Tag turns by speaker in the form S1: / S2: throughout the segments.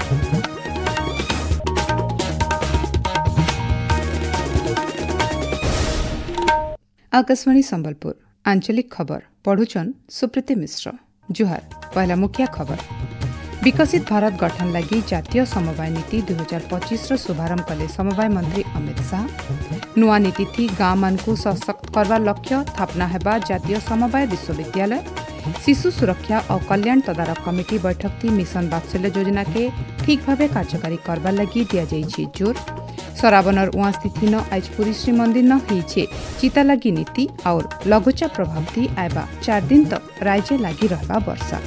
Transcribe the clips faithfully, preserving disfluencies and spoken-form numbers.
S1: आकाशवाणी संबलपुर आंचलिक खबर पढ़ुचन सुप्रीति मिश्र। जुहार। पहला मुख्य खबर। विकसित भारत गठन लगी जातीय समवाय नीति दुई हजार पच्चीस शुभारंभ कले समवाय मंत्री अमित शाह। नुआ नीति थी गाँव मान को सशक्त करवा लक्ष्य स्थापना हेबा जातीय समवाय विश्वविद्यालय। शिशु सुरक्षा और कल्याण तदारक कमिटी बैठक थी मिशन वात्सल्य योजना के ठीक भाव कार्यकारी करवा लगी दिया जाइए जोर। सराबनर उहाँ स्थिति न आज पुरी श्री मंदिर न होइछे चिता लगी नीति और लघुचाप प्रभाव थी आएबा चार दिन तक राज्य लगी रहबा वर्षा।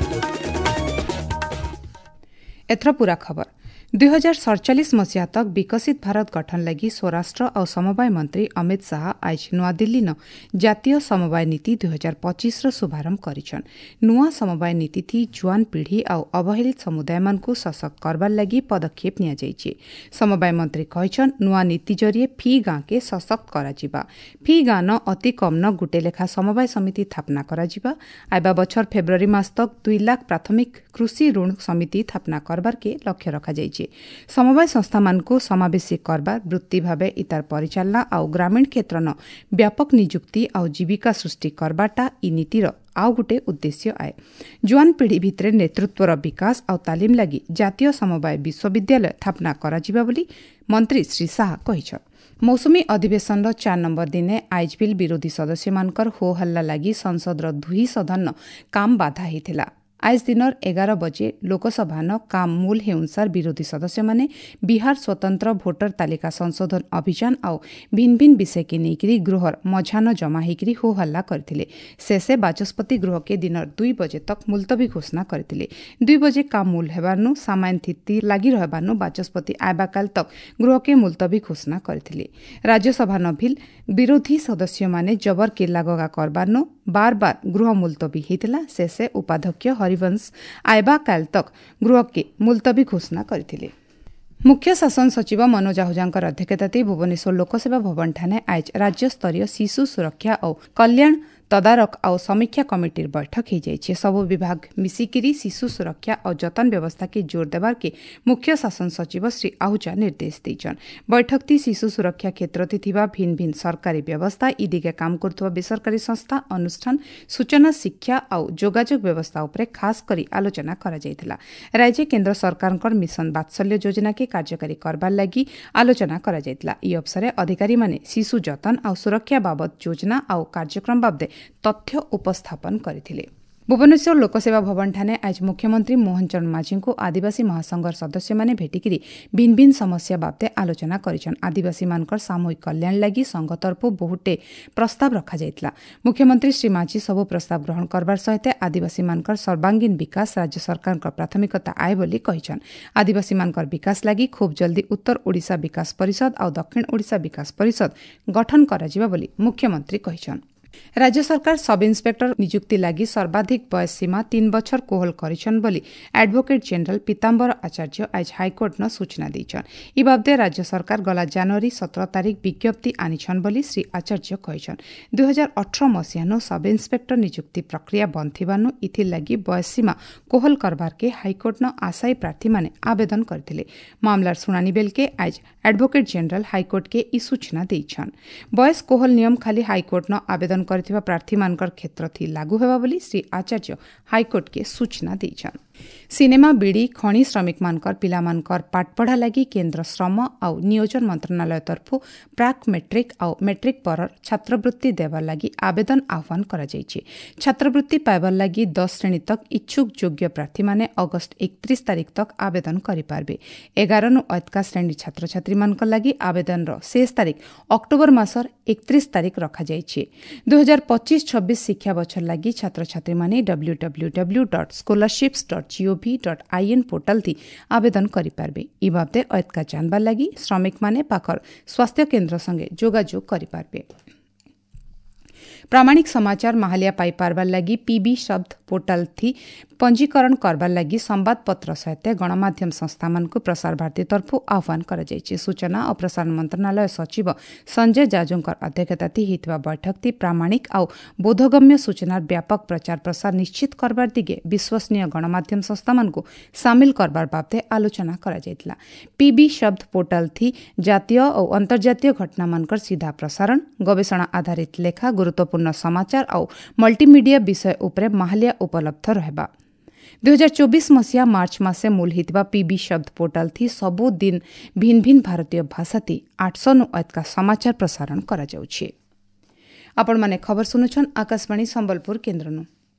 S1: एथर पूरा खबर। दुई हजार सड़चालीस मसीहा तक विकसित भारत गठन लगी स्वराष्ट्र और समवाय मंत्री अमित शाह आज नुआदिल्ली न जातीय समवाय नीति दुई हजार पच्चीस शुभारंभ करिछन। नुआ समवाय नीति थी जुआन पीढ़ी और अवहेलित समुदाय मान को सशक्त करबार लगी पदक्षेप निया जाइछे। समवाय मंत्री कहिछन नुआ नीति जरिए फी गाँ के सशक्त कराजिबा। फी गाँ न अति कम न गुटे लेखा समवाय समिति स्थापना कराजिबा। आइबा बछर फेब्रुआरी मास तक दुई लाख प्राथमिक कृषि ऋण समिति स्थापना करबार के लक्ष्य रखा जाइछे। समवाय संस्था मान को समावेशी करबार वृत्ति भावे इतार परिचालना और ग्रामीण क्षेत्र न व्यापक नियुक्ति और जीविका सृष्टि करबाटा इ नीतिर आउ गुटे उद्देश्य आए। जुआन पीढ़ी भितरे नेतृत्वर विकास और तालीम लगी जातीय समवाय विश्वविद्यालय स्थापना कराजिबा बोली मंत्री श्री शाह कहिछन। मौसुमी अधिवेशन चार नंबर दिने आइज बिल विरोधी सदस्य मानकर हो हल्ला लगी संसद दुई सदन काम बाधा हिथिला। आज दिनर एगार बजे लोकसभा न काम मूल हेउनसार विरोधी सदस्य माने बिहार स्वतंत्र भोटर तालिका संशोधन अभियान और भिन्न भिन्न विषय के नेकरी गृहर मझान जमा होकरी हो हल्ला करथिले। शेषे बाचस्पति गृह के दिनर दुई बजे तक मुलतवी घोषणा करथिले। दुई बजे काम मूल हेबारनु सामान्य स्थिति लागि रहबारनु बाचस्पति आइबा काल तक गृह के मुलतवी घोषणा करथिले। राज्यसभा न भिल विरोधी सदस्य माने जबर किल्ला गगा करबारनु बार बार गृह मुलतवी हेतिला। शेषे उपाध्यक्ष हरिवंश आइबा काल तक गृह के मुलतवी घोषणा करथिले। मुख्य शासन सचिव मनोज आहुजांकर अध्यक्षताते भुवनेश्वर लोकसेवा भवन ठाणे आज राज्य स्तरीय शिशु सुरक्षा और कल्याण तदारक और समीक्षा कमिटीर बैठक हो जाइए। सबु विभाग मिसिकिरी शिशु सुरक्षा और जतन व्यवस्था के जोर देवार के मुख्य शासन सचिव श्री आहुजा निर्देश देइछन। बैठक ती शिशु सुरक्षा क्षेत्र थिबा भिन्न भिन्न सरकारी व्यवस्था इ दिगे काम करथुवा बेसरकारी संस्था अनुष्ठान सूचना शिक्षा और जोगाजोग व्यवस्था उपरे खास करी आलोचना करा जाइथिला। राज्य केन्द्र सरकारकर मिशन वात्सल्य योजना के कार्यकारी करबार लागि आलोचना करा जाइथिला। इ अवसरे अधिकारी माने शिशु जतन और सुरक्षा बाबद योजना और कार्यक्रम बाबदे तथ्य उपस्थापन करथिले। भुवनेश्वर लोकसेवा भवन ठाणे आज मुख्यमंत्री मोहन चरण माझी को आदिवासी महासंघर सदस्य माने भेटिकिरी भिन्न भिन्न समस्या बाबते आलोचना करिछन। आदिवासी मानकर सामूहिक कल्याण लागि संघ तरफ बहुटे प्रस्ताव रखा जाइतला। मुख्यमंत्री श्री माझी सबु प्रस्ताव ग्रहण करबार सहित आदिवासी मानकर सर्वांगीन विकास राज्य सरकारकर प्राथमिकता आए बोली कहिछन। आदिवासी मानकर विकास लागि खूब जल्दी उत्तर ओडिशा विकास परिषद और दक्षिण ओडिशा विकास परिषद गठन कराजिबा बोली मुख्यमंत्री कहिछन। राज्य सरकार सब इन्स्पेक्टर नियुक्ति लागि सर्वाधिक वयस सीमा तीन बछर कोहल करिछन बोली एडभोकेट जनरल पीताम्बर आचार्य आज हाईकोर्ट न सूचना दिछन। इ बाबदे राज्य सरकार गला जनवरी सत्रह तारिख विज्ञप्ति आनिछन बोली श्री आचार्य कहिछन। दुई हजार अठारह मसीहानो सब इन्स्पेक्टर नियुक्ति प्रक्रिया बंद थिबानु इथिर लागि वयस सीमा कोहल करबार के हाईकोर्ट न आशायी प्रार्थी माने आवेदन करथिले। मामलार सुनानी बेल के आज एडभोकेट जनरल हाईकोर्ट के इ सूचना दिछन। वयस कोहल नियम खाली हाईकोर्ट न आवेदन करथिबा प्रार्थी मानकर क्षेत्र थी लागू हेबा बोली श्री आचार्य हाईकोर्ट के सूचना दिछन। सिनेमा बीड़ी खणी श्रमिक मानकर पिला मानकर पाठपढ़ा लगी केन्द्र श्रम और नियोजन मंत्रणालय तरफ प्राक मेट्रिक और मेट्रिक पर छात्रवृत्ति देवार लगी आवेदन आह्वान करा जाइछे। छात्रवृत्ति पाइबार लगी दस श्रेणी तक इच्छुक योग्य प्रार्थी माने अगस्त एकतीस तारिख तक आवेदन करि पारबे। एगार नु ऐतका श्रेणी छात्र छात्री मानकर लगी आवेदन रो शेष तारिख अक्टोबर मासर एकतीस तारिख रखा जाइछे। दुई हजार पच्चीस छब्बीस शिक्षा बछर लगी छात्र छात्री माने W W W dot scholarships dot G O V dot I N portal थी आवेदन करि पारबे। इ बाबदे ऐतका जानबार लगी श्रमिक माने पाखर स्वास्थ्य केन्द्र संगे जोगाजोग करि पारबे। प्रामाणिक समाचार माहालिया पाई पारबार लगी पीबी शब्द पोर्टाल थी पंजीकरण करबार लगी संवादपत्र सहित गणमाध्यम संस्था मान प्रसार भारती तरफ आह्वान कर सूचना और प्रसारण मंत्रणालय सचिव संजय जाजूंकर अध्यक्षता होता बैठक थी प्रामाणिक आउ बोधगम्य सूचनार व्यापक प्रचार प्रसार निश्चित करबार दिगे विश्वसनीय गणमाध्यम संस्था मान सामिल करबार बाबदे आलोचना करा जायतिला। पीबी शब्द पोर्टाल थी जातीय और अंतर्जातीय घटना मानकर सीधा प्रसारण गवेषणा आधारित लेखा गुरुत्वपूर्ण समाचार और मल्टीमीडिया विषय उपरे माहालिया उपलब्ध रहबा। दुई हजार चौबीस मसीहा मार्च मासे मूल हितबा पीबी शब्द पोर्टाल थी सबु दिन भिन्न भिन्न भारतीय भाषा थी आठश नु अधिक समाचार प्रसारण करा जाउछि। आपण माने खबर सुनुछन आकाशवाणी संबलपुर केन्द्रनु।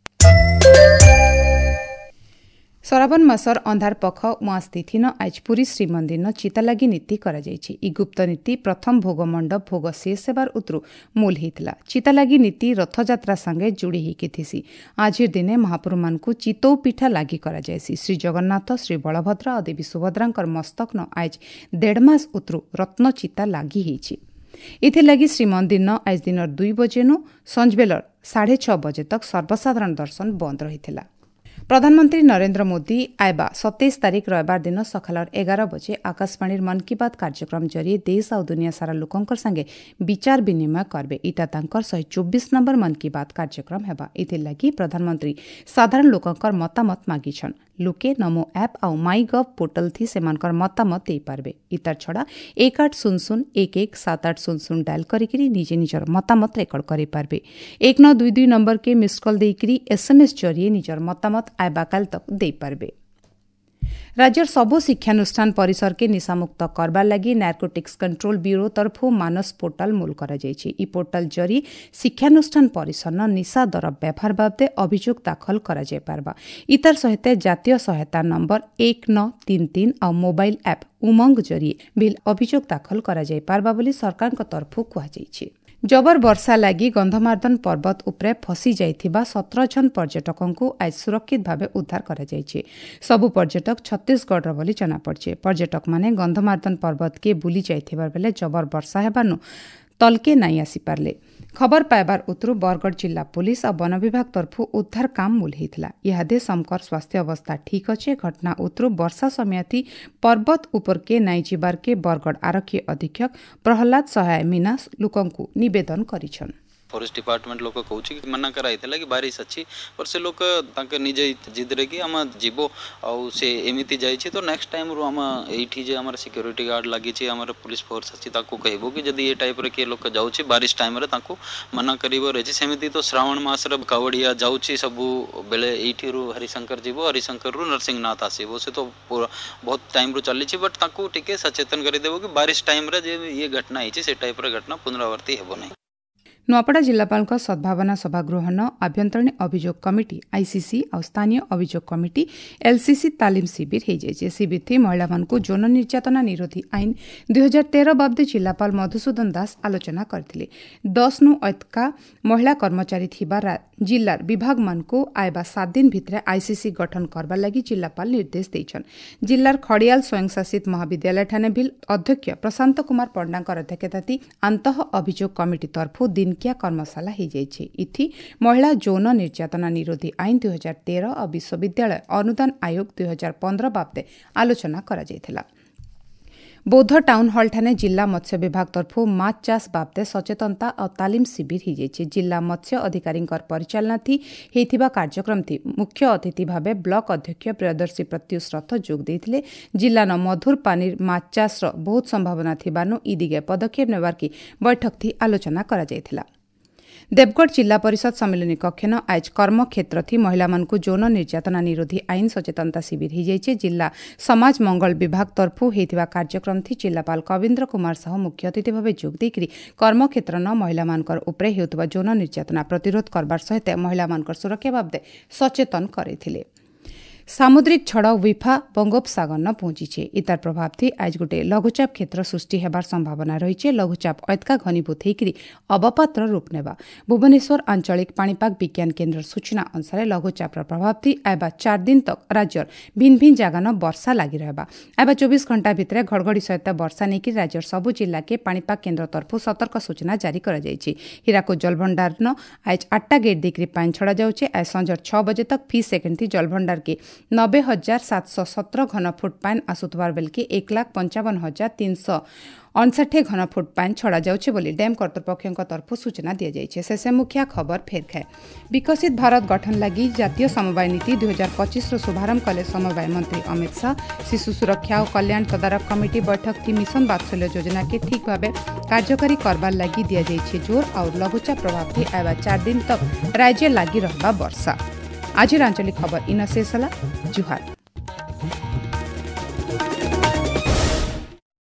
S1: श्रावण मासर अंधार पख उआस तिथि न आज पुरी श्रीमंदिर न चितालागी नीति करा जायछि। ई गुप्त नीति प्रथम भोग मंडप भोग शेष सेवार उतरु मूल हितला। चितालागी नीति रथयात्रा संगे जोड़ी हिकी थिसी। आजिर दिने महाप्रभु मानकु चितौ पिठा लागी करा जायछि। श्री जगन्नाथ श्री बलभद्र और देवी सुभद्रांकर मस्तक न आज डेढ़ मास उतरु रत्न चिता लागी हिछि। इथे लगी श्रीमंदिर न आज दिन दुई बजे नु संजबेलर साढ़े छ बजे तक सर्वसाधारण दर्शन बंद रही। प्रधानमंत्री नरेंद्र मोदी आयबा सत्ताईस तारीख रविवार दिन सकाल एगार बजे आकाशवाणी मन की बात कार्यक्रम जरिए देश और दुनिया सारा लोकंकर संगे विचार विनिमय करबे। इटा तांकर शहे चौबीस नंबर मन की बात कार्यक्रम हेबा। इथे लगी प्रधानमंत्री साधारण लोकंकर मतामत मागिछन। लोके नमो ऐप और माई गव पोर्टल थी सेमानकर मतामत दे पारबे। इतार छड़ा एक आठ शून्य शून्य एक एक सात आठ शून्य शून्य डायल करिकरी निजे निजर मतामत रेकर्ड करि पारबे। एक नौ दुई दुई नंबर के मिस्ड कॉल देकरी एसएमएस जरिए निजर मतामत आयबा काल तक दे पारबे। राज्यर सबु शिक्षानुष्ठान परिसर के निशामुक्त करबार लगी नार्कोटिक्स कंट्रोल ब्यूरो तरफ मानस पोर्टाल मूल करा जायछि। ई पोर्टाल जरिए शिक्षानुष्ठान परिसर न निशा द्रव्य व्यवहार बाबदे अभियोग दाखल करा जाय पारबा। इतार सहित जातीय सहायता नंबर एक नौ तीन तीन और मोबाइल ऐप उमंग जरिए बिल अभियोग दाखल करा जाय पारबा बोली सरकार तरफ कहा जायछि। जबर वर्षा लगी गंधमार्दन पर्वत उपरे फसी जाइथिबा सत्रह जन पर्यटकों को आज सुरक्षित भावे उद्धार करा जायछि। सबु पर्यटक छत्तीसगढ़ बोली जना पड़ছে। पर्यटक माने गंधमार्दन पर्वत के बुली जाइथिबार बेले जबर वर्षा हेबानु तलके नाई आसी पारले। खबर पाइबार उतरु बरगढ़ जिला पुलिस और वन विभाग तरफ उद्धार काम मूल हितला। इहादे समकर स्वास्थ्य अवस्था ठीक अच्छे। घटना उतरु वर्षा समय थी पर्वत ऊपर के नाई जिबार के बरगढ़ आरक्षी अधीक्षक प्रहलाद सहाय मीना लोकंकु निवेदन करिछन।
S2: फॉरेस्ट डिपार्टमेंट लोक कहूँ कि मना कराई कि बारिश अच्छी पर से लोक निजे जिद रे कि आम जीव आउ से एमती जाइए तो नेक्स्ट टाइम रू आम ये जे आम सिक्योरिटी गार्ड लगी आम पुलिस फोर्स अच्छी कहबू कि जब ये टाइप रे किए लोक जाऊँच बारिश टाइम रे मना कर सेमती तो श्रावण मास कावड़िया जाऊँगी सबू बेले ये हरिशंकर जीव हरिशंकर रू नरसिंहनाथ आसो से तो बहुत टाइम रू चली बट टे सचेतन करदेव कि बारिश टाइम रे ये घटना होती से टाइप रे घटना पुनरावृत्ति हेब नहीं।
S1: नुआपड़ा जिलापाल सद्भावना सभागृह न आभ्यंतरीण अभियोग कमिटी आईसीसी और स्थानीय अभियोग कमिटी एलसीसी तालीम शिविर हो जाए। शिविर थी महिला मानकु यौन निर्यातना निरोधी आईन दुई हजार तेरह बाबदे जिलापाल मधुसूदन दास आलोचना करथिले। दस नु अतका महिला कर्मचारी थिबा जिल्लार विभाग मानकु आयबा सात दिन भितरे आईसीसी गठन करबा लगी जिलापाल निर्देश देछन। जिल्लार खड़ियाल स्वयंशासित महाविद्यालय ठाणे भिल अध्यक्ष प्रशांत कुमार पंडांकर अध्यक्षताती अंतः अभियोग कमिटी तरफ दिन क्या कर्मशाला हो जाए। इथि महिला यौन निर्यातना निरोधी आईन दुई हजार तेरह और विश्वविद्यालय अनुदान आयोग दुई हजार पंद्रह बाबदे आलोचना करा जायथिला। बौद्ध टाउन हॉल ठाणे जिला मत्स्य विभाग तरफ माछ चाष बाबदे सचेतनता और तालीम शिविर हो जाए। जिला मत्स्य अधिकारी परिचालना थी हेथिबा कार्यक्रम थी मुख्य अतिथि भावे ब्लॉक अध्यक्ष प्रियदर्शी प्रत्युष रथ जोग देथिले। जिला न मधुर पानी माछ चाष बहुत संभावना थिबानु ई दिगे पदक्षेप नेबार की बैठक थी आलोचना करा जायथिला। देवगढ़ जिला परिषद सम्मिलनी कक्ष न आज कर्मक्षेत्र थी महिला मानकु यौन निर्यातना निरोधी आईन सचेतनता शिविर हो जाए। जिला समाज मंगल विभाग तरफ होता कार्यक्रम थी जिलापाल कविन्द्र कुमार साहू मुख्य अतिथि भाव जोग देकरी कर्मक्षेत्र न महिला मानकर उपरे हेउतबा यौन निर्यातना प्रतिरोध करबार सहित महिला मानकर सुरक्षा बाबदे सचेतन करथिले। सामुद्रिक झड़ विफा बंगोपसागर न पहुंची इतार प्रभाव थी आज गोटे लघुचाप क्षेत्र सृष्टि हेबार संभावना रही लघुचाप अतका घनीभूत होकर अवपातर रूप नेबा भुवनेश्वर आंचलिक पाणीपाग विज्ञान केन्द्र सूचना अनुसार लघुचापर प्रभाव थी आयबा चार दिन तक राज्यर भिन्न भिन्न जगान वर्षा लगी रहबा आयबा चौबीस घंटा भितर घड़घड़ी सहित वर्षा नहीं राज्यर सबु जिला के पाणीपाग केन्द्र तरफ सतर्क सूचना जारी कर हीराको जलभंडार न आज आठटा गेट देकर पानी छड़ा जाउछे आज संजर छह बजे तक फी सेकेंड थी जलभंडार के नब्बे हजार सात सौ सत्रह घन फुट पानी आसुथबार बेल के एक लाख पंचावन हजार तीन सौ अणसठ घन फुट पानी छड़ा जाउछे बोली डैम कर्तृपक्ष तरफ सूचना दी जाइछे। शेषे मुखिया खबर फेर खाए विकसित भारत गठन लगी जातीय समवाय नीति दुई हजार पच्चीस शुभारंभ कले समवाय मंत्री अमित शाह शिशु सुरक्षा और कल्याण तदारक कमिटी बैठक थी मिशन वात्सल्य योजना के ठीक भाव कार्यकारी करबार लगी दि जाइछे जोर और लघुचाप प्रभाव थी आयबा चार दिन तक राज्य लगी रहबा वर्षा। आज आंचलिक खबर इन शेष होला जुहार।